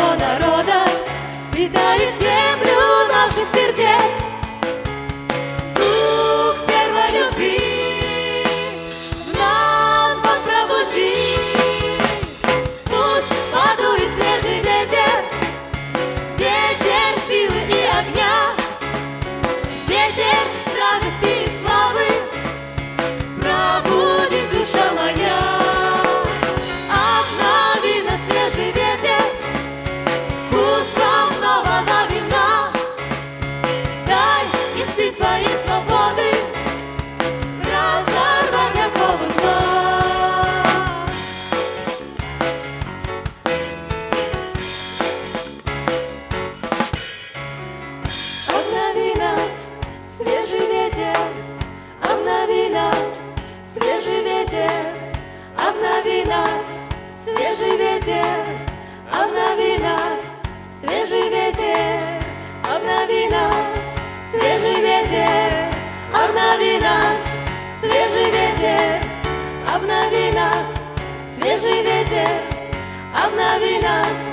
всего народа, питает землю наших сердец. Дух первой любви в нас Бог пробуди. Пусть подует свежий ветер, ветер силы и огня, ветер радости и славы, пробудись, душа моя. Обнови нас, свежий ветер, вкусом нового вина. Дай испить твоей свободы, разорвать оковы зла. Обнови нас, свежий ветер, обнови нас, свежий ветер, обнови нас, свежий ветер, обнови нас, свежий ветер, обнови нас, свежий ветер, обнови нас, свежий ветер, обнови нас, свежий ветер, обнови нас.